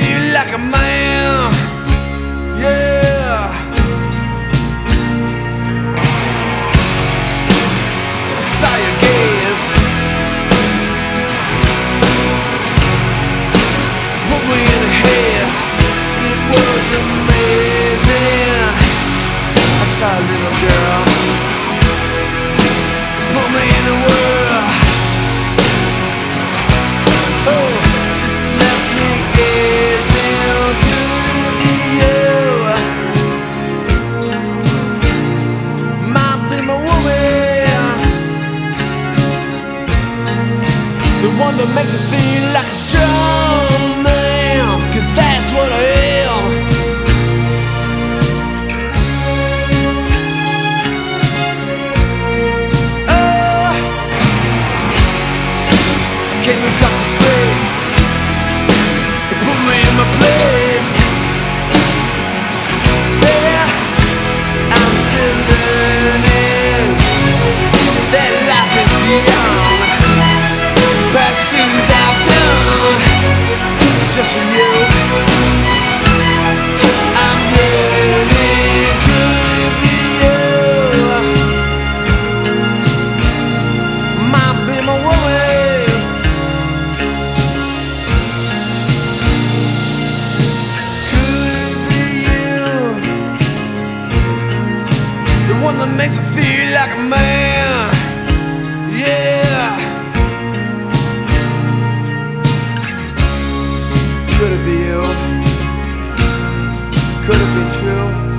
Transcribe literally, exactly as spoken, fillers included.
feel like a man. Yeah. I saw your gaze, put me in a haze. It was amazing. I saw a little girl, put me in the world. Oh, just left me gazing. Could it be you? Might be my woman, the one that makes me feel like a strong man, 'cause that's what I am. Oh, I came across this grace, it put me in my place. Yeah, I'm still learning that life is young. Past things I've done just for you. I'm yearning, could it be you? Might be my woman, could it be you? The one that makes me feel like a man. Yeah. Could it be you? Could it be true?